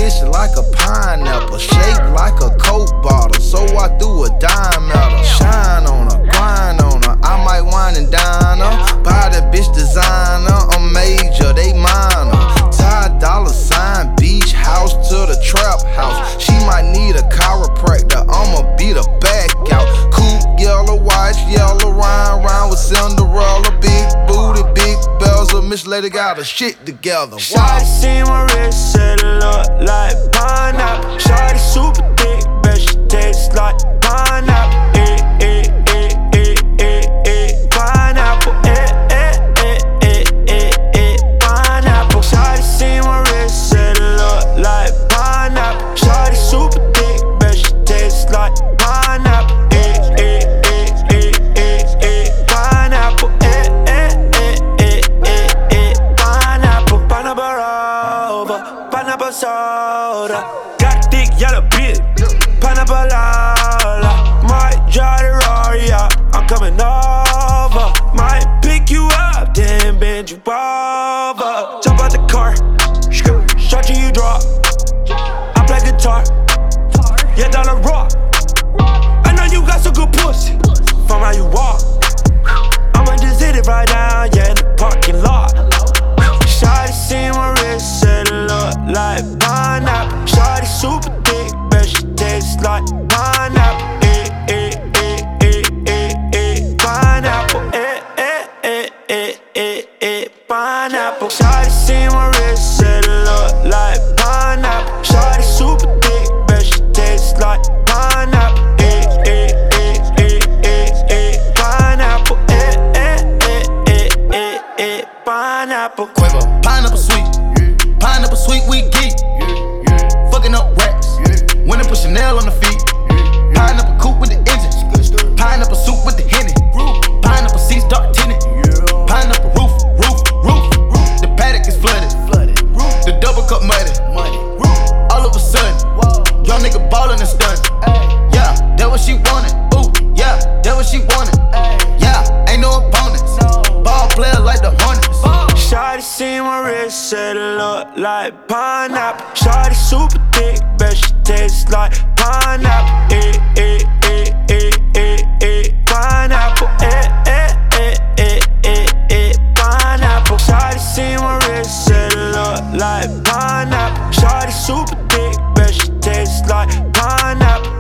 bitch like a pineapple, shaped like a Coke bottle, so I threw a dime at her. Shine on her, grind on her, I might wine and dine her. Buy that bitch designer, I'm major, they minor. Ty dollar sign, beach house to the trap house. She might need a chiropractor, I'ma beat her back out. Coupe, yellow, white, yellow, round with Cinderella. Big booty, big bells, a Miss Lady got her shit together. Shawty see my wrist, said it look like pineapple. Shawty super thick, bet she tastes like pineapple. Pineapple, pineapple. Shawty see my wrist, said it look like pineapple. Shawty super thick, bet she tastes like pineapple. Pineapple, pineapple. Pineapple rover, pineapple soda. Got a thick yellow bitch, pineapple lala. Might drive the Rari, yeah, I'm coming over. Might pick you up, then bend you over. Jump out the car, shot you drop. I play guitar, yeah, dollar rock. I know you got some good pussy, from how you walk. I'ma just hit it right now, yeah, in the parking lot. Shawty see my wrist, said it look like pineapple. Shawty super thick, bet she tastes like pineapple. Pineapple, pineapple. Shawty see my wrist, said it look like pineapple. Shawty super thick, bet she tastes like pineapple. Pineapple, pineapple. Quavo, pineapple sweet, we geek. Fucking up racks, winning put Chanel on the feet. Pineapple coupe with the engine, pineapple soup with the Henny. Pineapple seats dark tinted, pineapple roof. The paddock is flooded, the double cup muddy. All of a sudden, young nigga ballin' and stunning. Yeah, that what she wanted. Ooh, yeah, that what she wanted. Yeah, ain't no opponents. Ball players like the Hornets. Shawty see my wrist, said it look like pineapple. Shawty super thick, bet she tastes like pineapple. Pineapple, pineapple. Shawty see my wrist, said it look like pineapple. Shawty super thick, bet she tastes like pineapple.